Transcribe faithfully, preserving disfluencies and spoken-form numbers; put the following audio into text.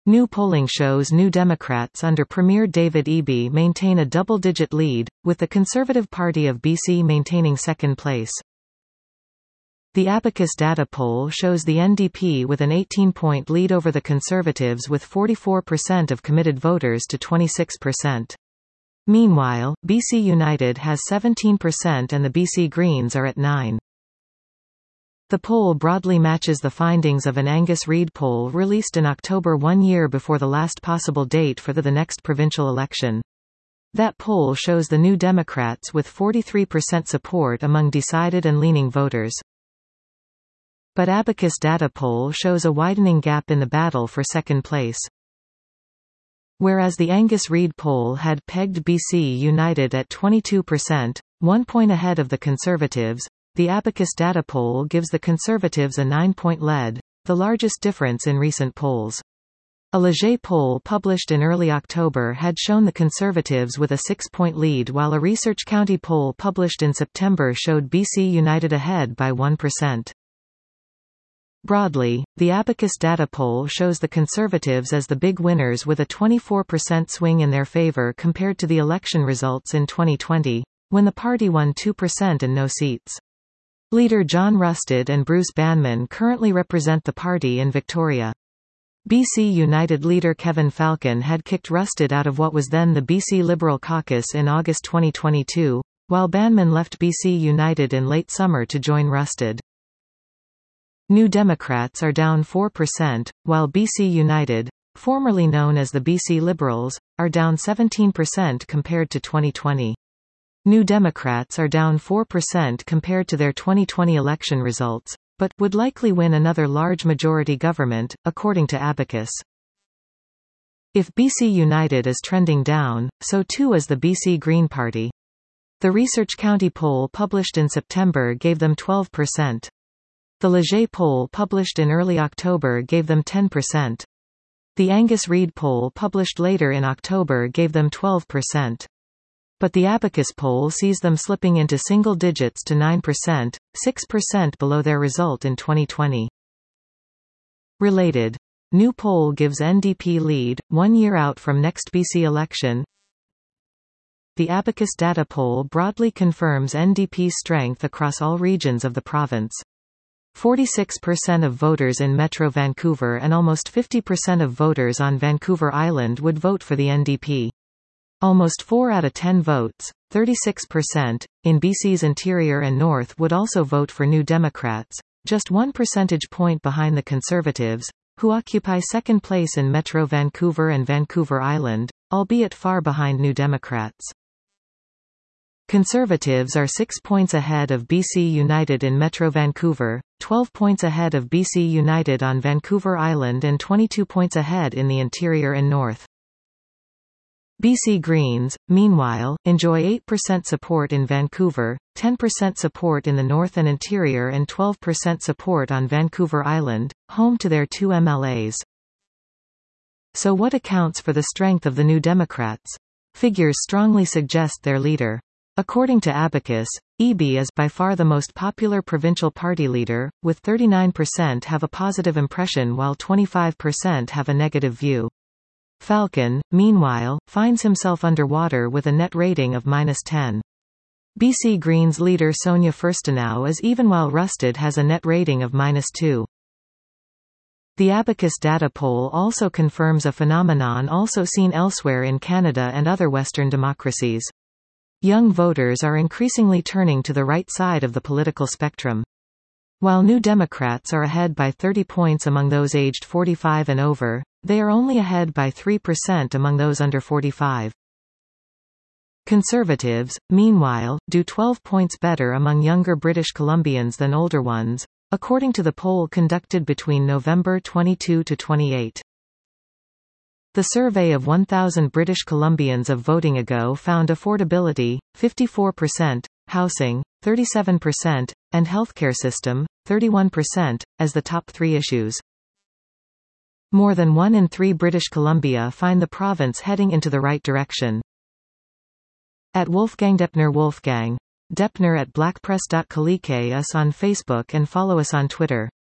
New polling shows New Democrats under Premier David Eby maintain a double-digit lead, with the Conservative Party of B C maintaining second place. The Abacus data poll shows the N D P with an eighteen-point lead over the Conservatives with forty-four percent of committed voters to twenty-six percent. Meanwhile, B C United has seventeen percent and the B C Greens are at nine percent. The poll broadly matches the findings of an Angus Reid poll released in October one year before the last possible date for the, the next provincial election. That poll shows the New Democrats with forty-three percent support among decided and leaning voters. But Abacus data poll shows a widening gap in the battle for second place. Whereas the Angus Reid poll had pegged B C United at twenty-two percent, one point ahead of the Conservatives, the Abacus data poll gives the Conservatives a nine-point lead, the largest difference in recent polls. A Leger poll published in early October had shown the Conservatives with a six-point lead, while a Research County poll published in September showed B C United ahead by one percent. Broadly, the Abacus data poll shows the Conservatives as the big winners with a twenty-four percent swing in their favor compared to the election results in twenty twenty, when the party won two percent and no seats. Leader John Rustad and Bruce Banman currently represent the party in Victoria. B C United leader Kevin Falcon had kicked Rustad out of what was then the B C Liberal Caucus in August twenty twenty-two, while Banman left B C United in late summer to join Rustad. New Democrats are down four percent, while B C United, formerly known as the B C Liberals, are down seventeen percent compared to twenty twenty. New Democrats are down four percent compared to their twenty twenty election results, but would likely win another large majority government, according to Abacus. If B C United is trending down, so too is the B C Green Party. The Research County poll published in September gave them twelve percent. The Leger poll published in early October gave them ten percent. The Angus Reid poll published later in October gave them twelve percent. But the Abacus poll sees them slipping into single digits to nine percent, six percent below their result in twenty twenty. Related. New poll gives N D P lead, one year out from next B C election. The Abacus data poll broadly confirms N D P's strength across all regions of the province. forty-six percent of voters in Metro Vancouver and almost fifty percent of voters on Vancouver Island would vote for the N D P. Almost four out of ten votes, thirty-six percent, in B C's interior and north would also vote for New Democrats, just one percentage point behind the Conservatives, who occupy second place in Metro Vancouver and Vancouver Island, albeit far behind New Democrats. Conservatives are six points ahead of B C United in Metro Vancouver, twelve points ahead of B C United on Vancouver Island and twenty-two points ahead in the interior and north. B C Greens, meanwhile, enjoy eight percent support in Vancouver, ten percent support in the north and interior and twelve percent support on Vancouver Island, home to their two M L As. So what accounts for the strength of the New Democrats? Figures strongly suggest their leader. According to Abacus, Eby is by far the most popular provincial party leader, with thirty-nine percent have a positive impression while twenty-five percent have a negative view. Falcon, meanwhile, finds himself underwater with a net rating of minus ten. B C Greens leader Sonia Furstenau is even while Rustad has a net rating of minus two. The Abacus data poll also confirms a phenomenon also seen elsewhere in Canada and other Western democracies. Young voters are increasingly turning to the right side of the political spectrum. While New Democrats are ahead by thirty points among those aged forty-five and over, they are only ahead by three percent among those under forty-five. Conservatives, meanwhile, do twelve points better among younger British Columbians than older ones, according to the poll conducted between November twenty-second to twenty-eighth. The survey of one thousand British Columbians of voting ago found affordability, fifty-four percent, housing, thirty-seven percent, and healthcare system, thirty-one percent, as the top three issues. More than one in three British Columbia find the province heading into the right direction. At Wolfgang Deppner Wolfgang. Deppner at blackpress dot colike us on Facebook and follow us on Twitter.